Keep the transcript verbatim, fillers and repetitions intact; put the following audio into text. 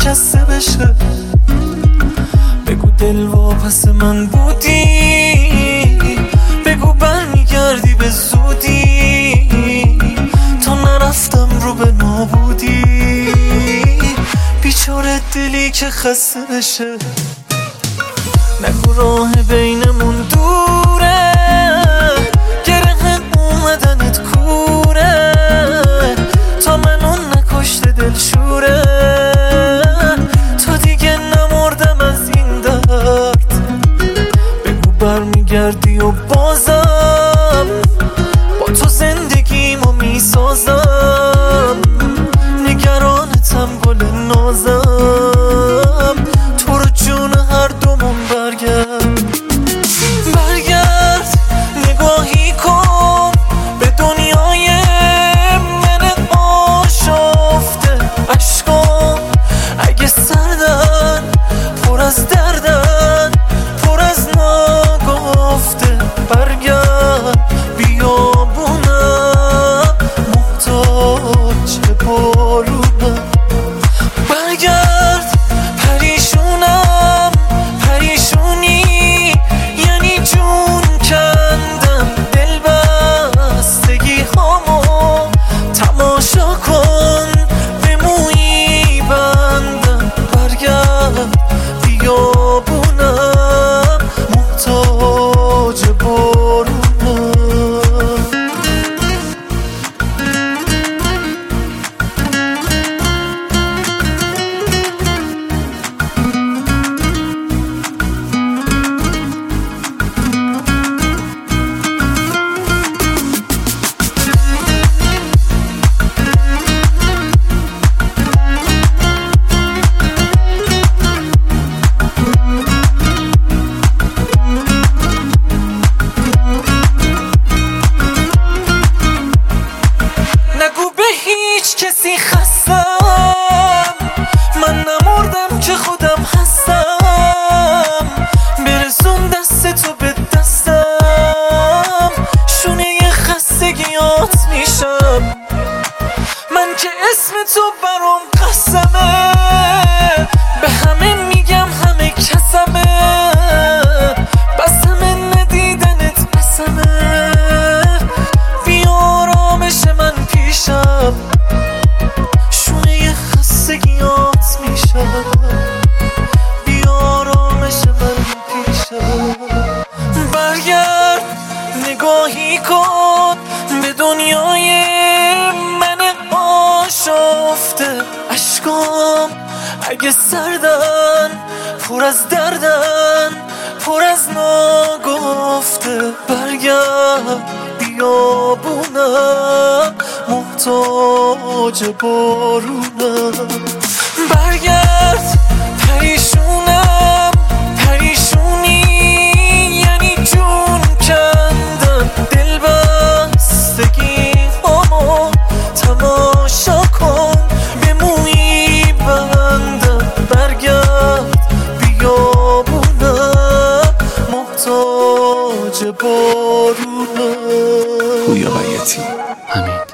شکسته بشه. بگو دل واپس من بودی، بگو برمیگردی به زودی، تا نرفتم رو به نابودی. بیچاره دلی که خسته بشه. نگو راه بینمون دوره، گره اومدنت کوره، تا منو نکشته دلشوره. تو دیگه نمردم از این درد، بگو برمیگردی و بازم با تو زندگیمو میسازم. نگرانتم گل نازم، تو رو جون هر دومون برگرد. برگرد نگاهی کن به دنیای من آشفته. عشقام اگه سردن، پر از دردن، پر از ناگفته. برگرد بیابونم محتاج بارونم. برگرد پریشونم، پریشونی یعنی جون کندم. دل بستگی هامو تماشا کن، به مویی بندم. برگرد بیابونم محتاج بارونم. نگو به هیچ کسی خستم، من نمردم که خودم هستم. برسون دست تو به دستم، شونه خستگیات میشم. من که اسم تو برام قسمه، به همه میگم همه کسمه. بسمه ندیدنت بسمه، بیارامش من پیشم. شونه خستگیات میشم، بیارامش من پیشم. برگرد نگاهی کن به دنیای من آشفته. عشقام اگه سردن، پر از دردن، پر از ناگفته. برگرد بیابونم محتاج بارونم. برگرد پریشونم، پریشونی یعنی جون کندم. دل بستگی هامو تماشا کن، به مویی بندم. برگرد بیابونم محتاج بارونم. پویا بیاتی همین.